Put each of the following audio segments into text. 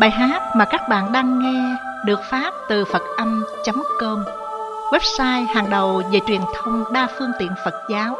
Bài hát mà các bạn đang nghe được phát từ Phật-âm.com, website hàng đầu về truyền thông đa phương tiện Phật giáo.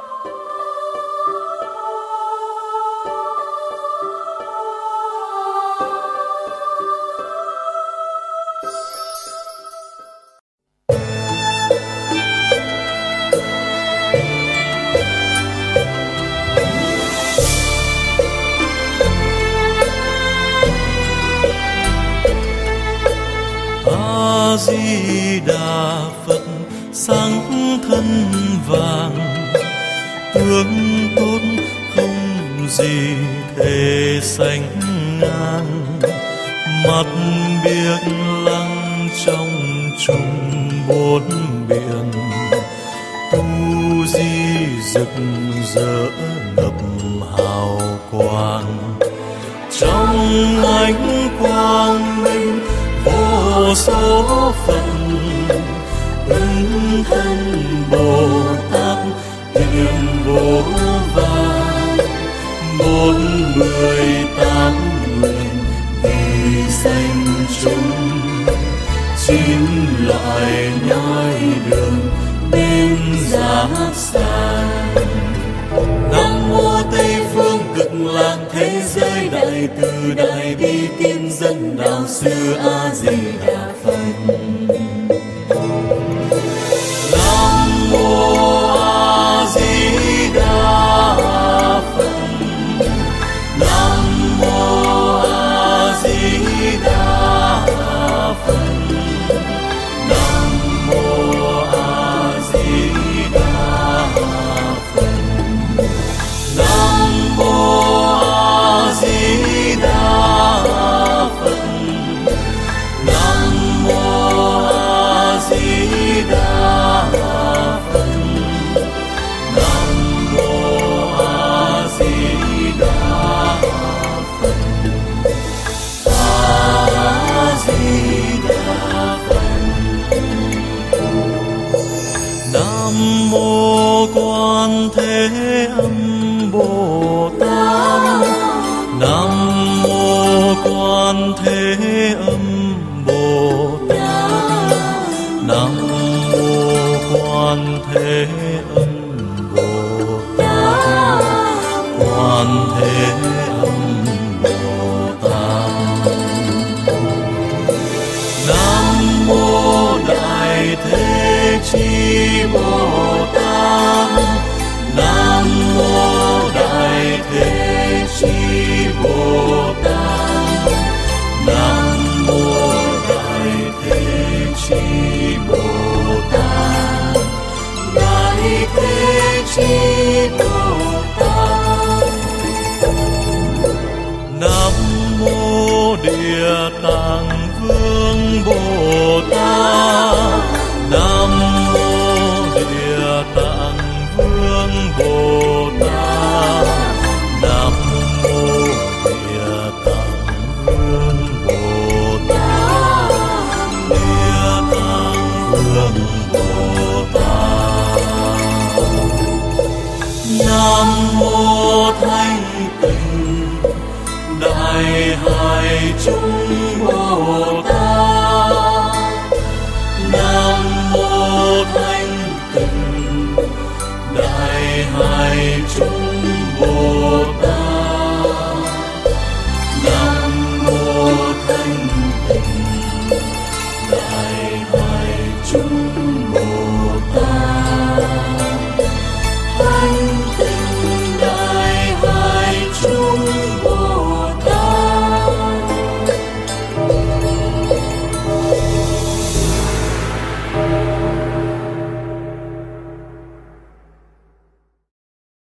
A-di-đà Phật sáng thân vàng, tướng tốt không gì thể sánh ngang. Mặt biếc lăng trong chung bốn biển, tu di rực rỡ ngập hào quang. Trong ánh quang minh vô số phận, ứng thân Bồ Tát hiện vô vàn. 48 nguyện vì sanh chúng, 9 loại nhai đường bên giác san. Nam mô Tây phương cực lạc thế giới đại từ đại bi tiên dân đạo sư A Di Đà Phật. Nam mô A Di Đà Phật. Nam mô A Di Đà Phật. Nam mô A Di Đà Phật. Nam mô A Di Đà Phật. Nam mô A Di Đà Phật. Nam mô A Di Đà Phật. A Di Đà Phật. Nam mô Quan Thế Âm Bồ Tát. Nam mô Quan Thế Âm Bồ Tát. Nam mô Quan Thế Âm Bồ Tát. Quan Thế Âm Bồ Tát. Nam mô Đại Thế Chí Bồ Tát. Nam mô Đại Thế Chí Bồ Tát. Nam mô Đại Thế Chí Bồ Tát. Đại Thế Chí Bồ Tát. Nam mô Địa Tạng Vương Bồ Tát. Nam mô Địa Tạng Vương Bồ Tát. Nam mô Địa Tạng Vương Bồ Tát. Địa Tạng Vương Bồ Tát. Nam mô Thanh Tịnh